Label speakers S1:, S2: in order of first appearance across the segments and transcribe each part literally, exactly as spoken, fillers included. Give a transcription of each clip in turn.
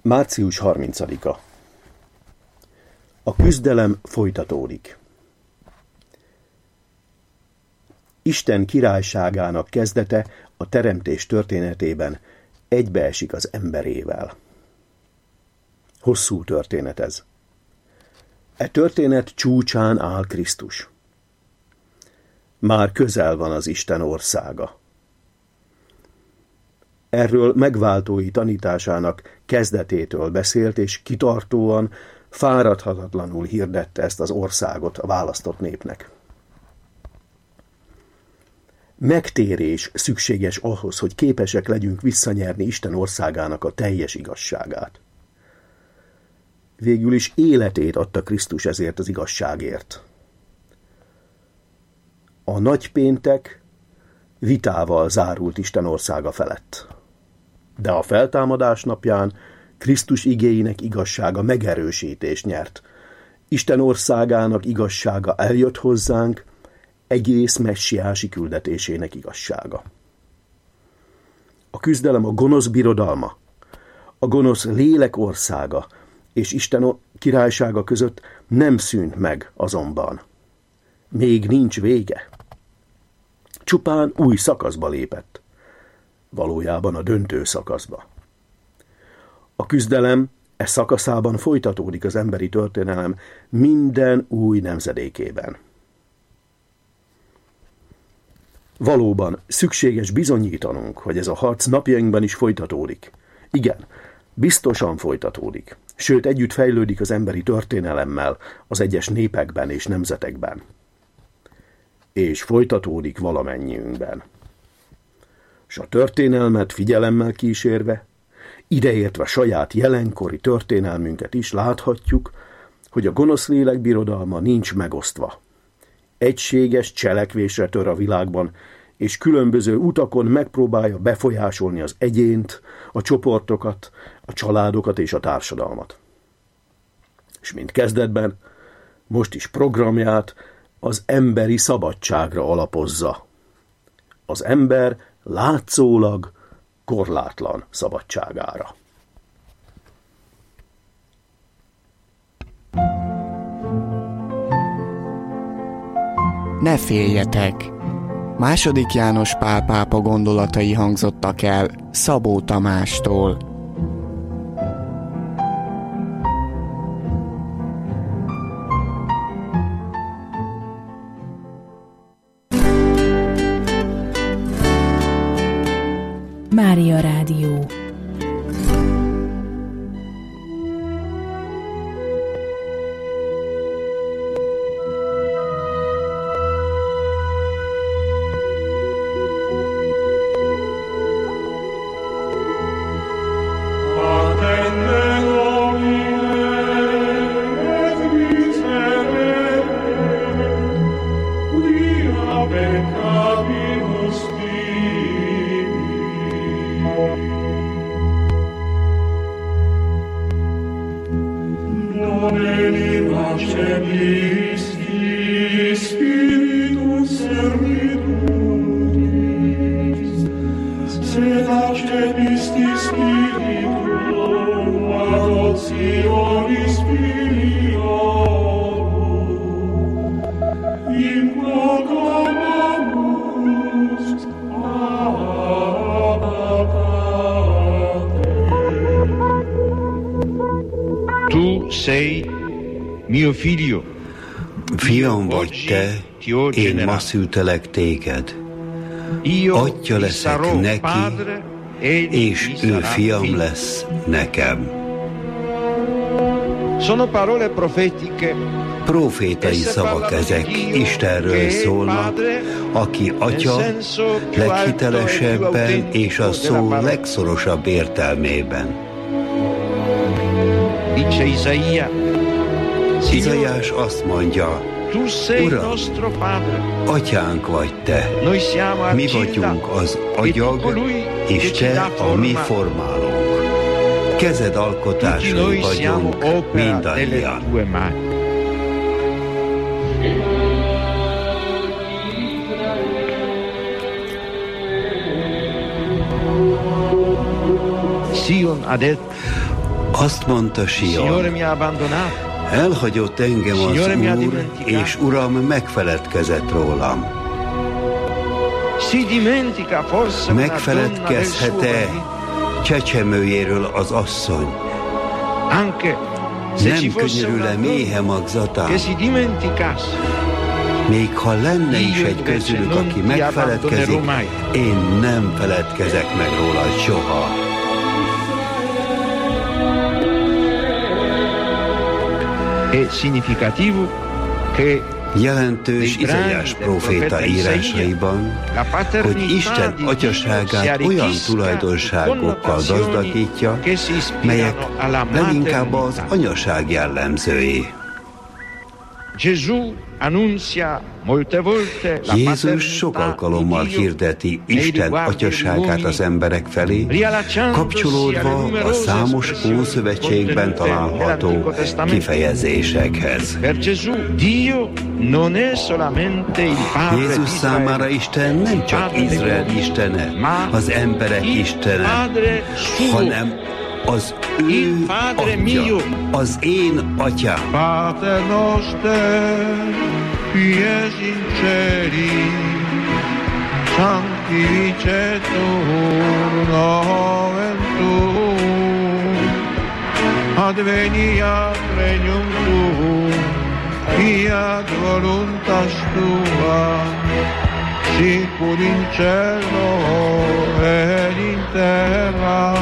S1: március harmincadika. A küzdelem folytatódik. Isten királyságának kezdete a teremtés történetében egybeesik az emberével. Hosszú történet ez. E történet csúcsán áll Krisztus. Már közel van az Isten országa. Erről megváltói tanításának kezdetétől beszélt, és kitartóan, fáradhatatlanul hirdette ezt az országot a választott népnek. Megtérés szükséges ahhoz, hogy képesek legyünk visszanyerni Isten országának a teljes igazságát. Végül is életét adta Krisztus ezért az igazságért. A nagypéntek vitával zárult Isten országa felett. De a feltámadás napján Krisztus igéinek igazsága megerősítést nyert. Isten országának igazsága eljött hozzánk, egész messiási küldetésének igazsága. A küzdelem a gonosz birodalma, a gonosz lélek országa és Isten királysága között nem szűnt meg azonban. Még nincs vége. Csupán új szakaszba lépett. Valójában a döntő szakaszba. A küzdelem e szakaszában folytatódik az emberi történelem minden új nemzedékében. Valóban szükséges bizonyítanunk, hogy ez a harc napjainkban is folytatódik. Igen, biztosan folytatódik, sőt együtt fejlődik az emberi történelemmel az egyes népekben és nemzetekben. És folytatódik valamennyiünkben. S a történelmet figyelemmel kísérve, ideértve saját jelenkori történelmünket is láthatjuk, hogy a gonosz lélek birodalma nincs megosztva. Egységes cselekvésre tör a világban, és különböző utakon megpróbálja befolyásolni az egyént, a csoportokat, a családokat és a társadalmat. És mint kezdetben, most is programját az emberi szabadságra alapozza. Az ember látszólag korlátlan szabadságára.
S2: Ne féljetek! Második János Pál pápa gondolatai hangzottak el Szabó Tamástól.
S3: Mária Rádió.
S4: Fiam vagy te, én ma szültelek téged. Atya leszek neki, és ő fiam lesz nekem. Profétai szavak ezek, Istenről szólnak, aki atya leghitelesebben és a szó legszorosabb értelmében. Izaiás azt mondja, Uram, atyánk vagy te, mi vagyunk az agyag, és te a mi formálónk. Kezed alkotásai vagyunk mindannyian. Azt mondta Sion, elhagyott engem az Úr, és Uram megfeledkezett rólam. Megfeledkezhet-e csecsemőjéről az asszony? Nem könyörül-e méhe magzatán? Még ha lenne is egy közülük, aki megfeledkezik, én nem feledkezek meg róla soha. Jelentős Izaiás próféta írásaiban, hogy Isten atyaságát olyan tulajdonságokkal gazdagítja, melyek leginkább az anyaság jellemzői. Jézus sok alkalommal hirdeti Isten atyaságát az emberek felé, kapcsolódva a számos Ószövetségben található kifejezésekhez. Jézus számára Isten nem csak Izrael istene, az emberek istene, hanem az ő atya, az én atyám.
S5: Pater noster, qui es in celis, sanctificetur nomen tuum, adveniat regnum tuum, fiat voluntas tua, sicur in cielo et in terra.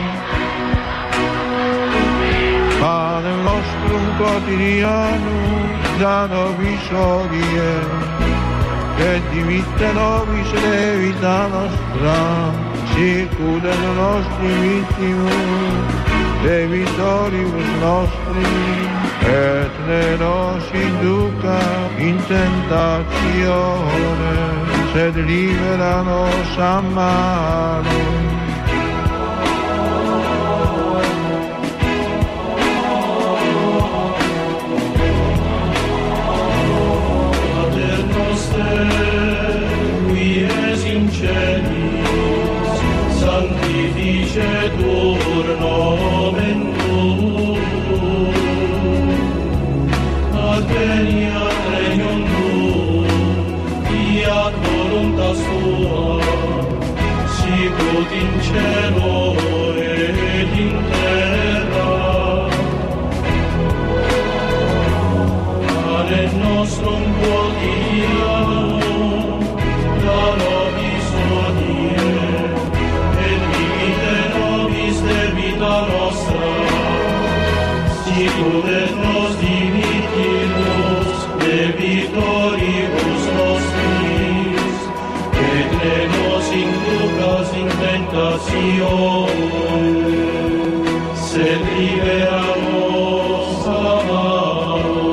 S5: Panem nostrum quotidianum da nobis hodie, et dimitte nobis debita nostra, sicut et nostri vittimus debitoribus nostri, et ne nos induca in tentatione, sed libera nos a malo. Qui es in celis, sanctificetur nomen tuum, adveniat regnum tuum, fiat voluntas tua, sicut in cielo et in terra. Panem nostrum quotidianum da nobis hodie, et dimitte nobis debita nostra, sicut et nos dimittimus debitoribus nostris, et ne nos inducas in tentatione, sed libera nos a malo.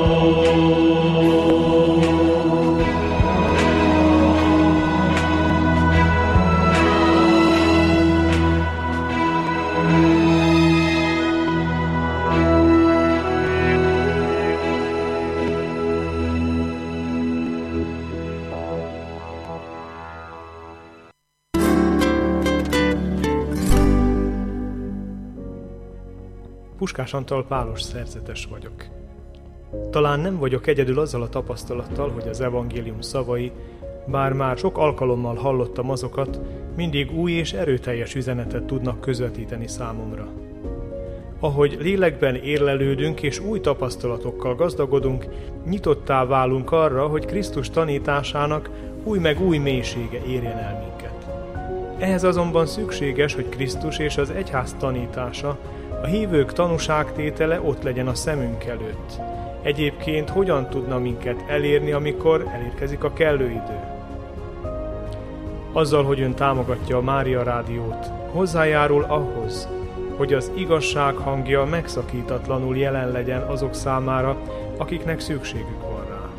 S6: Puskás Antal pálos szerzetes vagyok. Talán nem vagyok egyedül azzal a tapasztalattal, hogy az evangélium szavai, bár már sok alkalommal hallottam azokat, mindig új és erőteljes üzenetet tudnak közvetíteni számomra. Ahogy lélekben érlelődünk és új tapasztalatokkal gazdagodunk, nyitottá válunk arra, hogy Krisztus tanításának új meg új mélysége érjen el minket. Ehhez azonban szükséges, hogy Krisztus és az egyház tanítása, a hívők tanúságtétele ott legyen a szemünk előtt. Egyébként hogyan tudna minket elérni, amikor elérkezik a kellő idő? Azzal, hogy ön támogatja a Mária Rádiót, hozzájárul ahhoz, hogy az igazság hangja megszakítatlanul jelen legyen azok számára, akiknek szükségük van rá.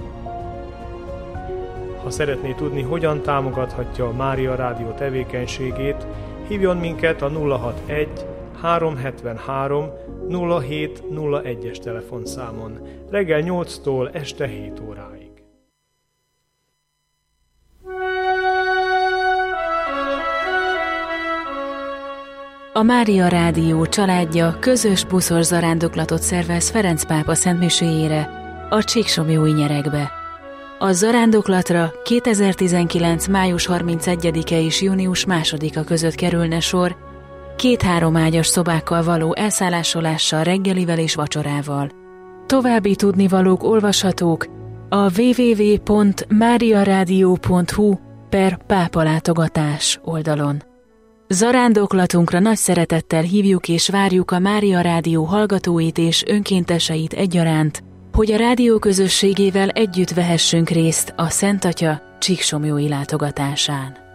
S6: Ha szeretné tudni, hogyan támogathatja a Mária Rádió tevékenységét, hívjon minket a nulla hatvanegy háromszázhetvenhárom nulla hét nulla egyes telefonszámon reggel nyolctól este hét óráig.
S3: A Mária Rádió családja közös buszos zarándoklatot szervez Ferenc pápa szentmiséjére a Csíksomlyói nyeregbe. A zarándoklatra kétezer-tizenkilenc. május harmincegyedike és június másodika között kerülne sor, két-három ágyas szobákkal való elszállásolással, reggelivel és vacsorával. További tudnivalók olvashatók a double-u double-u double-u pont mariaradio pont hu per pápalátogatás oldalon. Zarándoklatunkra nagy szeretettel hívjuk és várjuk a Mária Rádió hallgatóit és önkénteseit egyaránt, hogy a rádió közösségével együtt vehessünk részt a Szent Atya csíksomlyói látogatásán.